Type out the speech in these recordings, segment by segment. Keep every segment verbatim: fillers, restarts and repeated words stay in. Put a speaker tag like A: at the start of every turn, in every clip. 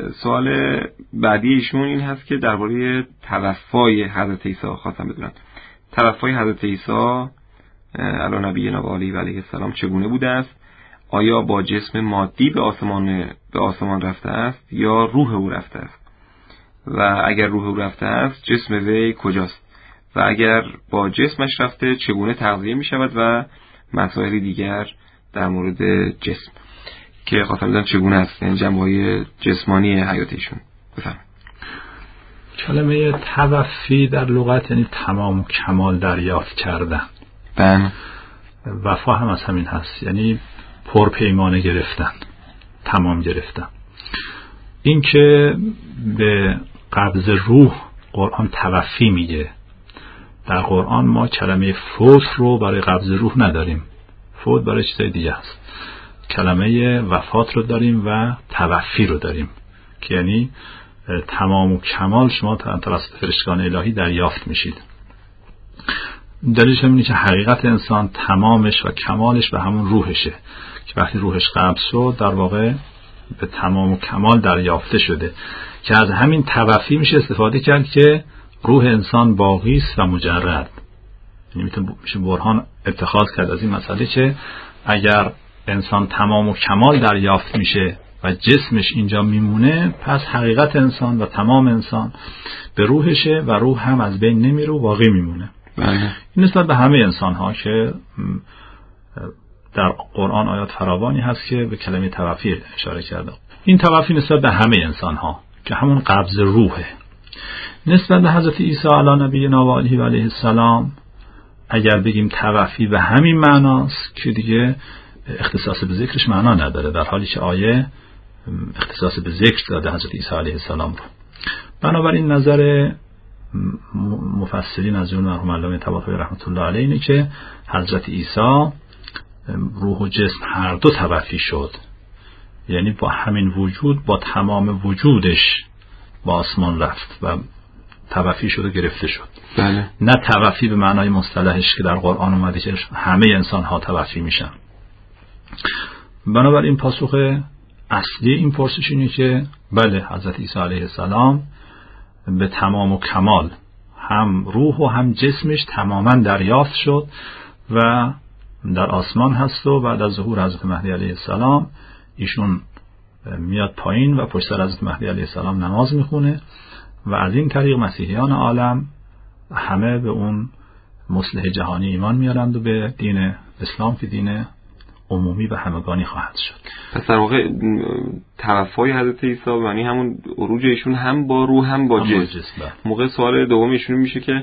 A: سوال بعدی ایشون این هست که درباره توفای حضرت عیسی خواستم بدونم. توفای حضرت عیسی علی نبینا و علیه و علیه السلام چگونه بوده است؟ آیا با جسم مادی به آسمان به آسمان رفته است یا روح او رفته است؟ و اگر روح او رفته است جسم وی کجاست؟ و اگر با جسمش رفته چگونه تغذیه می شود؟ و مسائل دیگر در مورد جسم که خواستم بدونم چگونه است، یعنی جنبه‌های جسمانی حیاتشون. بفرمایید.
B: کلمه توفی در لغت یعنی تمام و کمال دریافت کردن.
A: بله.
B: وفا هم از همین هست، یعنی پرپیمانه گرفتن، تمام گرفتن. این که به قبض روح قرآن توفی میگه. در قرآن ما کلمه فوت رو برای قبض روح نداریم، فوت برای چیزای دیگه است. کلمه وفات رو داریم و توفی رو داریم که یعنی تمام و کمال شما توسط فرشتگان الهی دریافت میشید. دلیلش اینه که حقیقت انسان تمامش و کمالش به همون روحشه که وقتی روحش قبض شد در واقع به تمام و کمال دریافته شده، که از همین توفی میشه استفاده کرد که روح انسان باقی است و مجرد. یعنی میشه برهان اتخاذ کرد از این مسئله که اگر انسان تمام و کمال دریافت میشه و جسمش اینجا میمونه، پس حقیقت انسان و تمام انسان به روحشه و روح هم از بین نمیره و باقی میمونه.
A: بله.
B: این نسبت به همه انسان ها که در قرآن آیات فراوانی هست که به کلمه توفی اشاره کرده. این توفی نسبت به همه انسان ها که همون قبض روحه. نسبت به حضرت عیسی علی نبینا و علیه و علیه السلام اگر بگیم توفی به همین معناست که دیگه اختصاص به ذکرش معنا نداره، در حالی که آیه اختصاص به ذکر داده حضرت عیسی علیه السلام رو. بنابراین نظر مفسرین از جمله مرحوم علامه طباطبایی رحمت الله علیه اینه که حضرت عیسی روح و جسم هر دو توفی شد، یعنی با همین وجود با تمام وجودش با آسمان رفت و توفی شد و گرفته شد.
A: بله.
B: نه توفی به معنای مصطلحش که در قرآن اومده که همه انسان ها توفی میشن. بنابراین پاسخ اصلی این پرسش اینه که بله، حضرت عیسی علیه السلام به تمام و کمال هم روح و هم جسمش تماما دریافت شد و در آسمان هست و بعد از ظهور حضرت مهدی علیه السلام ایشون میاد پایین و پشت سر حضرت مهدی علیه السلام نماز میخونه و از این طریق مسیحیان عالم همه به اون مصلح جهانی ایمان میارند و به دین اسلام که دین عمومی و همگانی خواهد شد.
A: پس در واقع توفای حضرت عیسی یعنی همون عروج ایشون هم با روح هم با جسم. موقع سوال دوم ایشون میشه که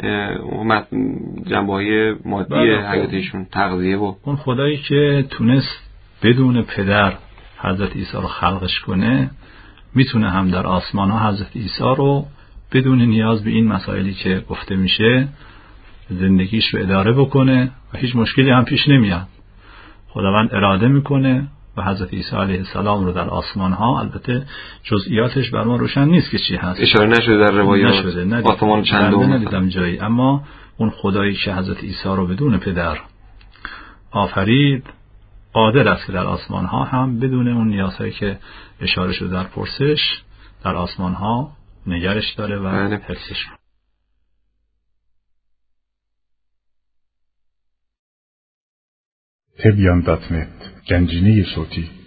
A: جنبه‌های مادی حیات ایشون، تغذیه و
B: اون خدایی که تونست بدون پدر حضرت عیسی رو خلقش کنه میتونه هم در آسمان ها حضرت عیسی رو بدون نیاز به این مسائلی که گفته میشه زندگیش رو اداره بکنه و هیچ مشکلی هم پیش نمیاد. خداوند اراده میکنه و حضرت عیسی علیه السلام رو در آسمان ها، البته جزئیاتش بر ما روشن نیست که چی هست،
A: اشاره نشده در روایات،
B: نشده
A: آسمان چندم
B: ندیدم جایی، اما اون خدایی که حضرت عیسی رو بدون پدر آفرید قادر است که در آسمان ها هم بدون اون نیازهایی که اشاره شده در پرسش در آسمان ها نگرش داره و حفظش.
C: تبیان دات نت گنجینه صوتی